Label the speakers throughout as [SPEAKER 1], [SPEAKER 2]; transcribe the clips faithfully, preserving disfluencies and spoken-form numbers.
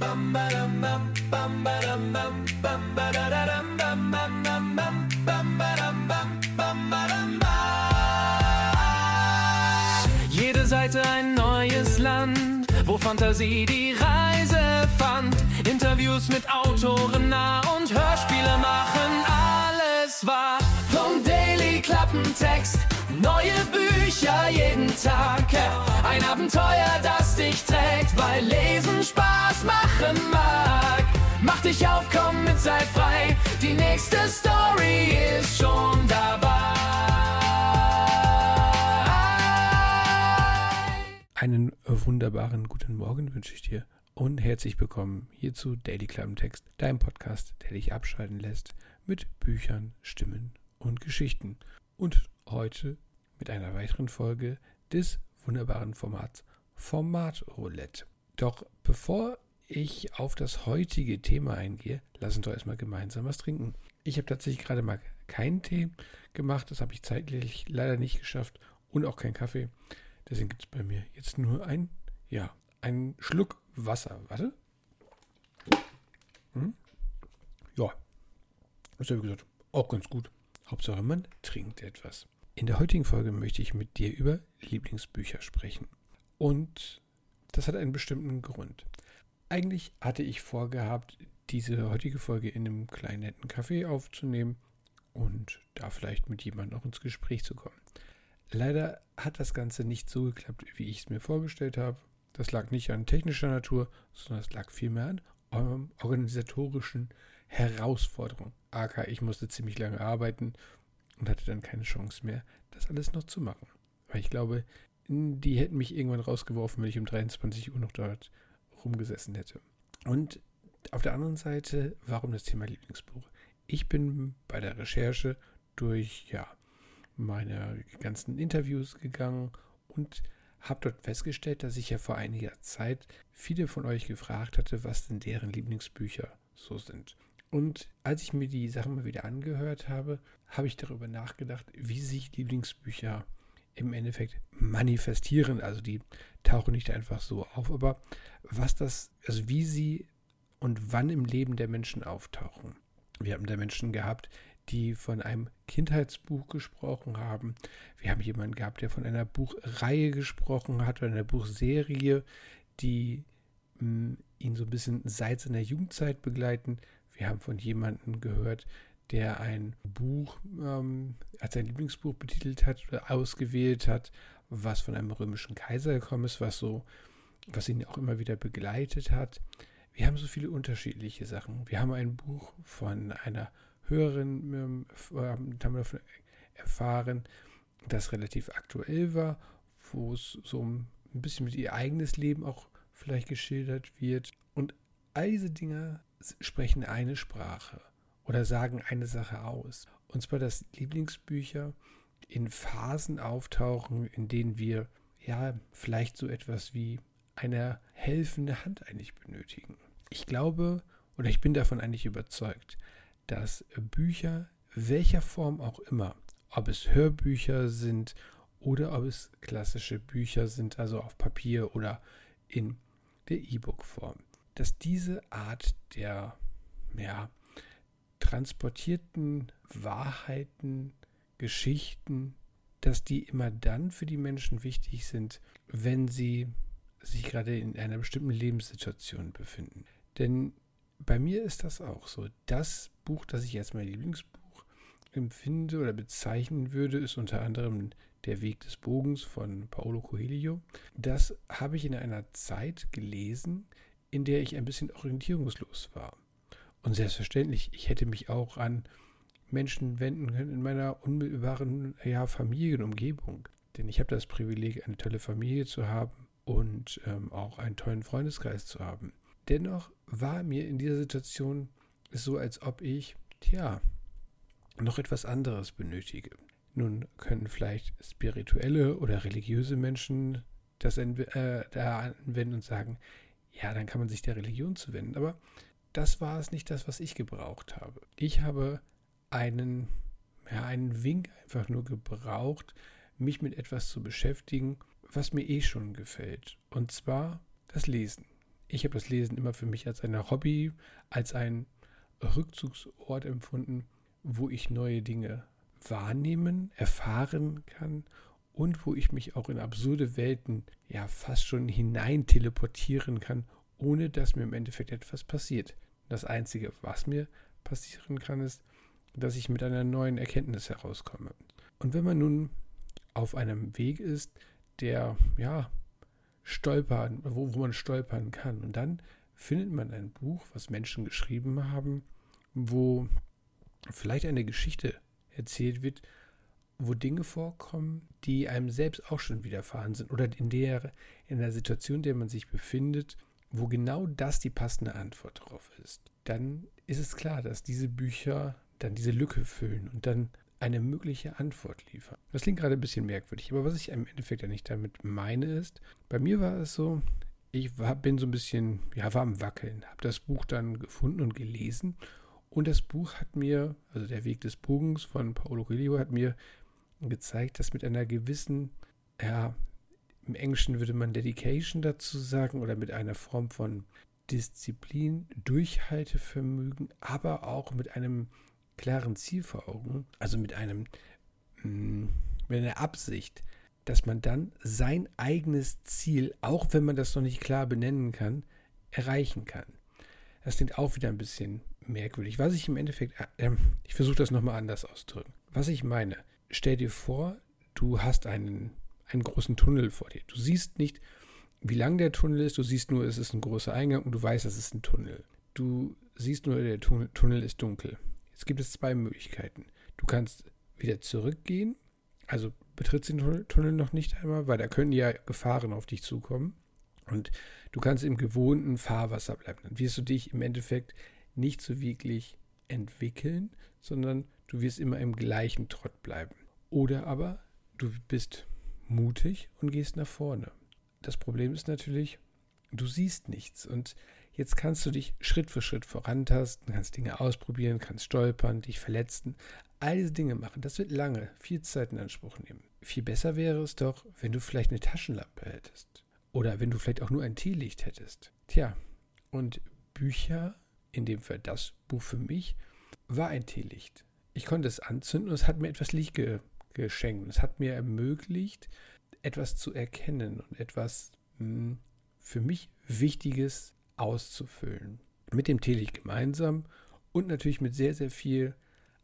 [SPEAKER 1] bam badam bam bam badam bam bam badadam bam bam bam bam bam badam bam bam badam bam. Jede Seite ein neues Land, wo Fantasie die Reise fand. Interviews mit Autoren nah und Hörspiele machen alles wahr. Vom Daily Klappentext, neue Bücher jeden Tag. Ein Abenteuer, das dich trägt, weil Lesen Spaß machen mag. Mach dich auf, komm mit, sei frei. Die nächste Story ist schon dabei.
[SPEAKER 2] Einen wunderbaren guten Morgen wünsche ich dir und herzlich willkommen hier zu Daily Klappentext, deinem Podcast, der dich abschalten lässt mit Büchern, Stimmen und Geschichten. Und heute mit einer weiteren Folge des wunderbaren Formats Formatroulette. Doch bevor ich auf das heutige Thema eingehe, lass uns doch erstmal gemeinsam was trinken. Ich habe tatsächlich gerade mal keinen Tee gemacht, das habe ich zeitlich leider nicht geschafft und auch keinen Kaffee. Deswegen gibt es bei mir jetzt nur ein, ja, einen Schluck Wasser. Warte. Hm? Ja, ist ja wie gesagt auch ganz gut. Hauptsache man trinkt etwas. In der heutigen Folge möchte ich mit dir über Lieblingsbücher sprechen. Und das hat einen bestimmten Grund. Eigentlich hatte ich vorgehabt, diese heutige Folge in einem kleinen netten Café aufzunehmen und da vielleicht mit jemandem auch ins Gespräch zu kommen. Leider hat das Ganze nicht so geklappt, wie ich es mir vorgestellt habe. Das lag nicht an technischer Natur, sondern es lag vielmehr an ähm, organisatorischen Herausforderungen. A K, ich musste ziemlich lange arbeiten und hatte dann keine Chance mehr, das alles noch zu machen. Weil ich glaube, die hätten mich irgendwann rausgeworfen, wenn ich um dreiundzwanzig Uhr noch dort rumgesessen hätte. Und auf der anderen Seite, warum das Thema Lieblingsbuch? Ich bin bei der Recherche durch, ja, meine ganzen Interviews gegangen und habe dort festgestellt, dass ich ja vor einiger Zeit viele von euch gefragt hatte, was denn deren Lieblingsbücher so sind. Und als ich mir die Sachen mal wieder angehört habe, habe ich darüber nachgedacht, wie sich Lieblingsbücher im Endeffekt manifestieren. Also die tauchen nicht einfach so auf, aber was das, also wie sie und wann im Leben der Menschen auftauchen. Wir haben da Menschen gehabt, die von einem Kindheitsbuch gesprochen haben. Wir haben jemanden gehabt, der von einer Buchreihe gesprochen hat oder einer Buchserie, die mh, ihn so ein bisschen seit seiner Jugendzeit begleiten. Wir haben von jemandem gehört, der ein Buch ähm, als sein Lieblingsbuch betitelt hat oder ausgewählt hat, was von einem römischen Kaiser gekommen ist, was so, was ihn auch immer wieder begleitet hat. Wir haben so viele unterschiedliche Sachen. Wir haben ein Buch von einer Hörerin, ähm, haben davon erfahren, das relativ aktuell war, wo es so ein bisschen mit ihr eigenes Leben auch vielleicht geschildert wird. Und all diese Dinge sprechen eine Sprache oder sagen eine Sache aus. Und zwar, dass Lieblingsbücher in Phasen auftauchen, in denen wir ja vielleicht so etwas wie eine helfende Hand eigentlich benötigen. Ich glaube oder ich bin davon eigentlich überzeugt, dass Bücher, welcher Form auch immer, ob es Hörbücher sind oder ob es klassische Bücher sind, also auf Papier oder in der E-Book-Form, dass diese Art der ja, transportierten Wahrheiten, Geschichten, dass die immer dann für die Menschen wichtig sind, wenn sie sich gerade in einer bestimmten Lebenssituation befinden. Denn bei mir ist das auch so. Das Buch, das ich als mein Lieblingsbuch empfinde oder bezeichnen würde, ist unter anderem Der Weg des Bogens von Paulo Coelho. Das habe ich in einer Zeit gelesen, in der ich ein bisschen orientierungslos war. Und selbstverständlich, ich hätte mich auch an Menschen wenden können in meiner unmittelbaren ja, Familienumgebung. Denn ich habe das Privileg, eine tolle Familie zu haben und ähm, auch einen tollen Freundeskreis zu haben. Dennoch war mir in dieser Situation so, als ob ich, tja, noch etwas anderes benötige. Nun können vielleicht spirituelle oder religiöse Menschen das äh, da anwenden und sagen, ja, dann kann man sich der Religion zuwenden. Aber das war es nicht das, was ich gebraucht habe. Ich habe einen, ja, einen Wink einfach nur gebraucht, mich mit etwas zu beschäftigen, was mir eh schon gefällt. Und zwar das Lesen. Ich habe das Lesen immer für mich als ein Hobby, als ein Rückzugsort empfunden, wo ich neue Dinge wahrnehmen, erfahren kann und wo ich mich auch in absurde Welten ja fast schon hinein teleportieren kann, ohne dass mir im Endeffekt etwas passiert. Das Einzige, was mir passieren kann, ist, dass ich mit einer neuen Erkenntnis herauskomme. Und wenn man nun auf einem Weg ist, der ja stolpern, wo, wo man stolpern kann, und dann findet man ein Buch, was Menschen geschrieben haben, wo vielleicht eine Geschichte erzählt wird, wo Dinge vorkommen, die einem selbst auch schon widerfahren sind oder in der in der Situation, in der man sich befindet, wo genau das die passende Antwort drauf ist, dann ist es klar, dass diese Bücher dann diese Lücke füllen und dann eine mögliche Antwort liefern. Das klingt gerade ein bisschen merkwürdig, aber was ich im Endeffekt ja nicht damit meine ist, bei mir war es so, ich war, bin so ein bisschen, ja, war am Wackeln, habe das Buch dann gefunden und gelesen und das Buch hat mir, also der Weg des Bogens von Paulo Coelho hat mir gezeigt, dass mit einer gewissen, ja, im Englischen würde man Dedication dazu sagen oder mit einer Form von Disziplin, Durchhaltevermögen, aber auch mit einem klaren Ziel vor Augen, also mit einem, mh, mit einer Absicht, dass man dann sein eigenes Ziel, auch wenn man das noch nicht klar benennen kann, erreichen kann. Das klingt auch wieder ein bisschen merkwürdig. Was ich im Endeffekt, äh, ich versuche das nochmal anders auszudrücken. Was ich meine, stell dir vor, du hast einen, einen großen Tunnel vor dir. Du siehst nicht, wie lang der Tunnel ist, du siehst nur, es ist ein großer Eingang und du weißt, es ist ein Tunnel. Du siehst nur, der Tunnel, Tunnel ist dunkel. Jetzt gibt es zwei Möglichkeiten. Du kannst wieder zurückgehen, also betrittst den Tunnel, Tunnel noch nicht einmal, weil da können ja Gefahren auf dich zukommen. Und du kannst im gewohnten Fahrwasser bleiben. Dann wirst du dich im Endeffekt nicht so wirklich entwickeln, sondern du wirst immer im gleichen Trott bleiben. Oder aber du bist mutig und gehst nach vorne. Das Problem ist natürlich, du siehst nichts und jetzt kannst du dich Schritt für Schritt vorantasten, kannst Dinge ausprobieren, kannst stolpern, dich verletzen, all diese Dinge machen. Das wird lange, viel Zeit in Anspruch nehmen. Viel besser wäre es doch, wenn du vielleicht eine Taschenlampe hättest oder wenn du vielleicht auch nur ein Teelicht hättest. Tja, und Bücher, in dem Fall das Buch für mich, war ein Teelicht. Ich konnte es anzünden und es hat mir etwas Licht ge- geschenkt. Es hat mir ermöglicht, etwas zu erkennen und etwas mh, für mich Wichtiges auszufüllen. Mit dem Teelicht gemeinsam und natürlich mit sehr, sehr viel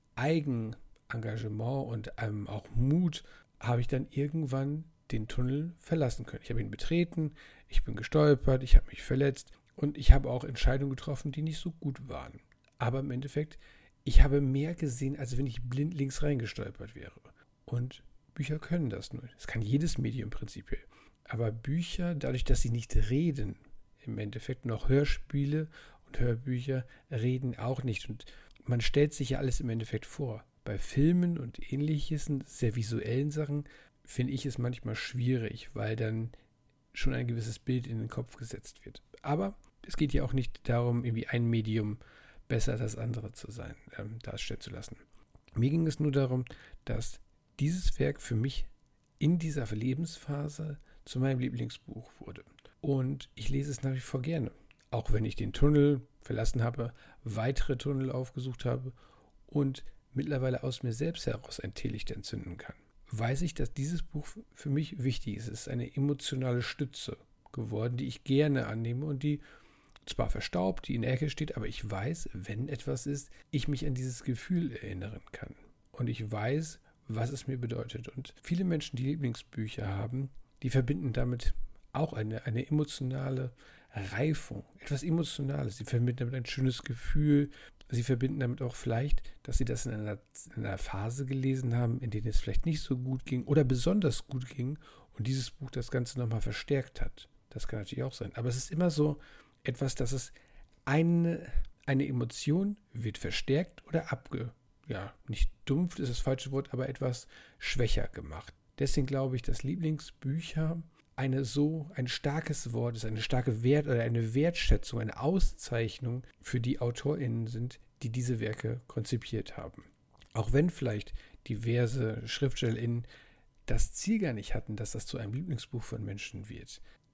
[SPEAKER 2] Eigenengagement und ähm, auch Mut habe ich dann irgendwann den Tunnel verlassen können. Ich habe ihn betreten, ich bin gestolpert, ich habe mich verletzt und ich habe auch Entscheidungen getroffen, die nicht so gut waren. Aber im Endeffekt, ich habe mehr gesehen, als wenn ich blind links reingestolpert wäre. Und Bücher können das nur. Das kann jedes Medium prinzipiell. Aber Bücher, dadurch, dass sie nicht reden, im Endeffekt noch Hörspiele und Hörbücher reden auch nicht. Und man stellt sich ja alles im Endeffekt vor. Bei Filmen und ähnliches, sehr visuellen Sachen, finde ich es manchmal schwierig, weil dann schon ein gewisses Bild in den Kopf gesetzt wird. Aber es geht ja auch nicht darum, irgendwie ein Medium besser als das andere zu sein, ähm, darstellen zu lassen. Mir ging es nur darum, dass dieses Werk für mich in dieser Lebensphase zu meinem Lieblingsbuch wurde. Und ich lese es nach wie vor gerne. Auch wenn ich den Tunnel verlassen habe, weitere Tunnel aufgesucht habe und mittlerweile aus mir selbst heraus ein Teelicht entzünden kann, weiß ich, dass dieses Buch für mich wichtig ist. Es ist eine emotionale Stütze geworden, die ich gerne annehme und die zwar verstaubt, die in der Ecke steht, aber ich weiß, wenn etwas ist, ich mich an dieses Gefühl erinnern kann. Und ich weiß, was es mir bedeutet. Und viele Menschen, die Lieblingsbücher haben, die verbinden damit auch eine, eine emotionale Reifung, etwas Emotionales. Sie verbinden damit ein schönes Gefühl. Sie verbinden damit auch vielleicht, dass sie das in einer, in einer Phase gelesen haben, in der es vielleicht nicht so gut ging oder besonders gut ging und dieses Buch das Ganze nochmal verstärkt hat. Das kann natürlich auch sein. Aber es ist immer so etwas, dass es eine, eine Emotion wird verstärkt oder abge, ja, nicht dumpft ist das falsche Wort, aber etwas schwächer gemacht. Deswegen glaube ich, dass Lieblingsbücher eine so ein starkes Wort ist, eine starke Wert oder eine Wertschätzung, eine Auszeichnung für die AutorInnen sind, die diese Werke konzipiert haben. Auch wenn vielleicht diverse SchriftstellerInnen das Ziel gar nicht hatten, dass das zu einem Lieblingsbuch von Menschen wird.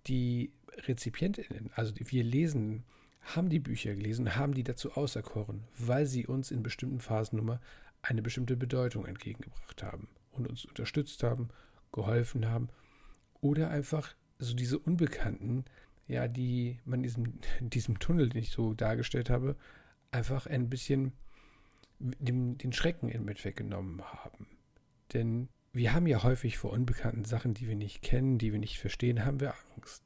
[SPEAKER 2] die RezipientInnen, also die wir Lesenden, haben die Bücher gelesen, haben die dazu auserkoren, weil sie uns in bestimmten Phasen nun mal eine bestimmte Bedeutung entgegengebracht haben und uns unterstützt haben, geholfen haben oder einfach so diese Unbekannten, ja, die man in diesem, in diesem Tunnel, den ich so dargestellt habe, einfach ein bisschen den, den Schrecken in mit weggenommen haben. Denn wir haben ja häufig vor unbekannten Sachen, die wir nicht kennen, die wir nicht verstehen, haben wir Angst.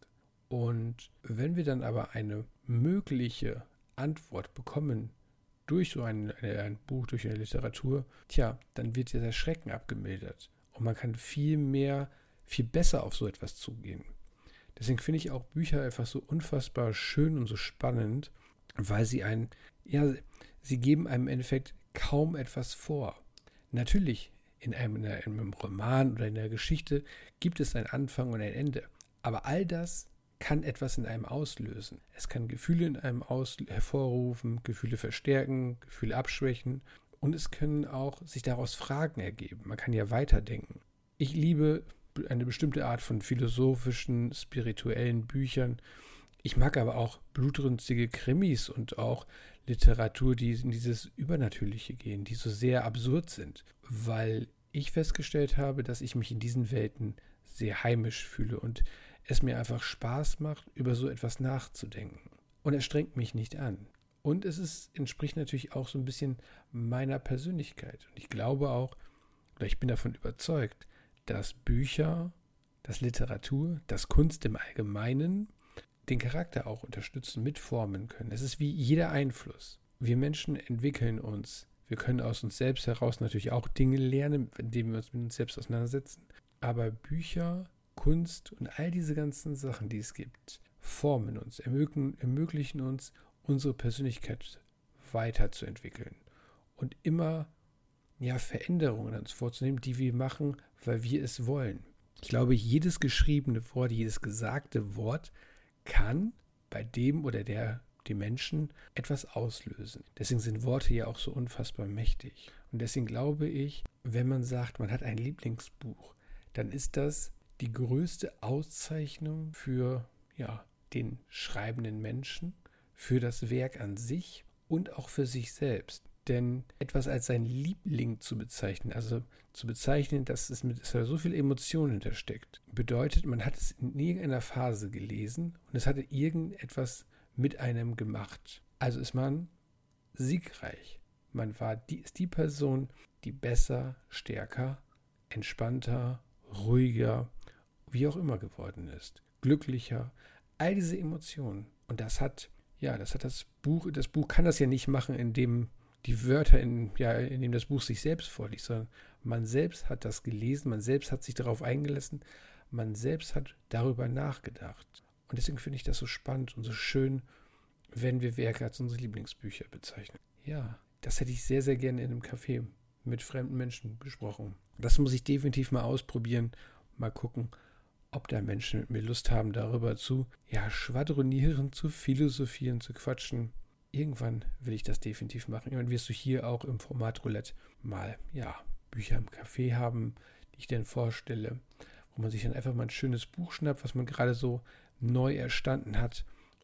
[SPEAKER 2] Und wenn wir dann aber eine mögliche Antwort bekommen durch so ein, ein Buch, durch eine Literatur, tja, dann wird dieser Schrecken abgemildert. Und man kann viel mehr, viel besser auf so etwas zugehen. Deswegen finde ich auch Bücher einfach so unfassbar schön und so spannend, weil sie einen, ja, sie geben einem im Endeffekt kaum etwas vor. Natürlich, in einem, in einem Roman oder in einer Geschichte gibt es einen Anfang und ein Ende. Aber all das kann etwas in einem auslösen. Es kann Gefühle in einem aus- hervorrufen, Gefühle verstärken, Gefühle abschwächen und es können auch sich daraus Fragen ergeben. Man kann ja weiterdenken. Ich liebe eine bestimmte Art von philosophischen, spirituellen Büchern. Ich mag aber auch blutrünstige Krimis und auch Literatur, die in dieses Übernatürliche gehen, die so sehr absurd sind, weil ich festgestellt habe, dass ich mich in diesen Welten sehr heimisch fühle und es mir einfach Spaß macht, über so etwas nachzudenken. Und es strengt mich nicht an. Und es ist, entspricht natürlich auch so ein bisschen meiner Persönlichkeit. Und ich glaube auch, oder ich bin davon überzeugt, dass Bücher, dass Literatur, dass Kunst im Allgemeinen den Charakter auch unterstützen, mitformen können. Es ist wie jeder Einfluss. Wir Menschen entwickeln uns. Wir können aus uns selbst heraus natürlich auch Dinge lernen, indem wir uns mit uns selbst auseinandersetzen. Aber Bücher, Kunst und all diese ganzen Sachen, die es gibt, formen uns, ermöglichen, ermöglichen uns, unsere Persönlichkeit weiterzuentwickeln und immer ja, Veränderungen an uns vorzunehmen, die wir machen, weil wir es wollen. Ich glaube, jedes geschriebene Wort, jedes gesagte Wort kann bei dem oder der, dem Menschen etwas auslösen. Deswegen sind Worte ja auch so unfassbar mächtig. Und deswegen glaube ich, wenn man sagt, man hat ein Lieblingsbuch, dann ist das die größte Auszeichnung für ja, den schreibenden Menschen, für das Werk an sich und auch für sich selbst. Denn etwas als sein Liebling zu bezeichnen, also zu bezeichnen, dass es mit dass da so viel Emotion hintersteckt, bedeutet, man hat es in irgendeiner Phase gelesen und es hatte irgendetwas mit einem gemacht. Also ist man siegreich. Man war die, ist die Person, die besser, stärker, entspannter, ruhiger, wie auch immer geworden ist, glücklicher, all diese Emotionen. Und das hat, ja, das hat das Buch, das Buch kann das ja nicht machen, indem die Wörter, in, ja, in dem das Buch sich selbst vorliest, sondern man selbst hat das gelesen, man selbst hat sich darauf eingelassen, man selbst hat darüber nachgedacht. Und deswegen finde ich das so spannend und so schön, wenn wir Werke als unsere Lieblingsbücher bezeichnen. Ja, das hätte ich sehr, sehr gerne in einem Café mit fremden Menschen besprochen. Das muss ich definitiv mal ausprobieren, mal gucken, ob da Menschen mit mir Lust haben, darüber zu ja, schwadronieren, zu philosophieren, zu quatschen. Irgendwann will ich das definitiv machen. Irgendwann wirst du hier auch im Format Roulette mal ja, Bücher im Café haben, die ich dir vorstelle, wo man sich dann einfach mal ein schönes Buch schnappt, was man gerade so neu erstanden hat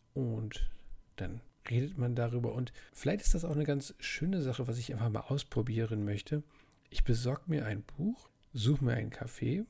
[SPEAKER 2] und dann redet man darüber. Und vielleicht ist das auch eine ganz schöne Sache, was ich einfach mal ausprobieren möchte. Ich besorge mir ein Buch, suche mir einen Café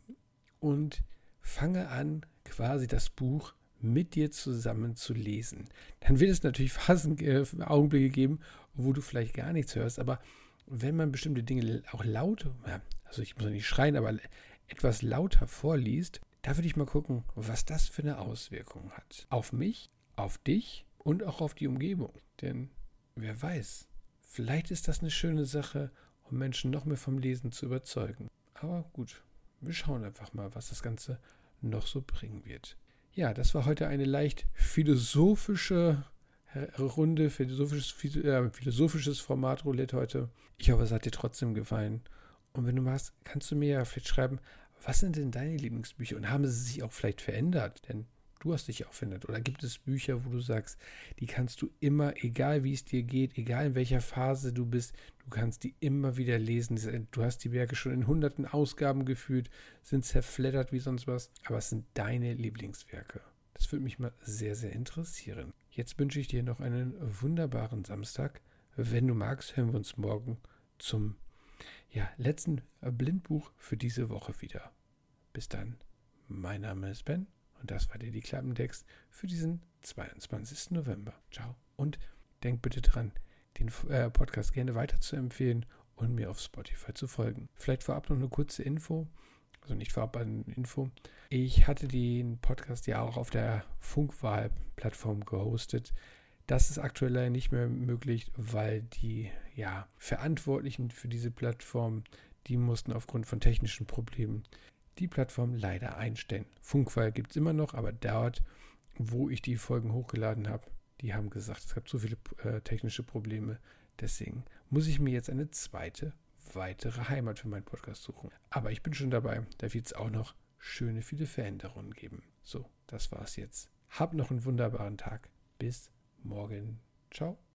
[SPEAKER 2] und fange an, quasi das Buch mit dir zusammen zu lesen. Dann wird es natürlich Phasen, äh, Augenblicke geben, wo du vielleicht gar nichts hörst, aber wenn man bestimmte Dinge auch laut, also ich muss ja nicht schreien, aber etwas lauter vorliest, da würde ich mal gucken, was das für eine Auswirkung hat. Auf mich, auf dich und auch auf die Umgebung. Denn wer weiß, vielleicht ist das eine schöne Sache, um Menschen noch mehr vom Lesen zu überzeugen. Aber gut, wir schauen einfach mal, was das Ganze noch so bringen wird. Ja, das war heute eine leicht philosophische Runde, philosophisches, äh, philosophisches Format Roulette heute. Ich hoffe, es hat dir trotzdem gefallen. Und wenn du magst, kannst du mir ja vielleicht schreiben, was sind denn deine Lieblingsbücher und haben sie sich auch vielleicht verändert? Denn du hast dich auch verändert. Oder gibt es Bücher, wo du sagst, die kannst du immer, egal wie es dir geht, egal in welcher Phase du bist, du kannst die immer wieder lesen. Du hast die Werke schon in hunderten Ausgaben gefühlt, sind zerfleddert wie sonst was, aber es sind deine Lieblingswerke. Das würde mich mal sehr, sehr interessieren. Jetzt wünsche ich dir noch einen wunderbaren Samstag. Wenn du magst, hören wir uns morgen zum ja, letzten Blindbuch für diese Woche wieder. Bis dann, mein Name ist Ben und das war der Die Klappentext für diesen zweiundzwanzigsten November. Ciao. Und denk bitte dran, den äh, Podcast gerne weiter zu empfehlen und mir auf Spotify zu folgen. Vielleicht vorab noch eine kurze Info, also nicht vorab eine Info. Ich hatte den Podcast ja auch auf der Funkwahl-Plattform gehostet. Das ist aktuell leider nicht mehr möglich, weil die ja, Verantwortlichen für diese Plattform, die mussten aufgrund von technischen Problemen die Plattform leider einstellen. Funkwahl gibt es immer noch, aber dort, wo ich die Folgen hochgeladen habe, die haben gesagt, es gab so viele äh, technische Probleme. Deswegen muss ich mir jetzt eine zweite, weitere Heimat für meinen Podcast suchen. Aber ich bin schon dabei, da wird es auch noch schöne, viele Veränderungen geben. So, das war's jetzt. Hab noch einen wunderbaren Tag. Bis morgen. Ciao.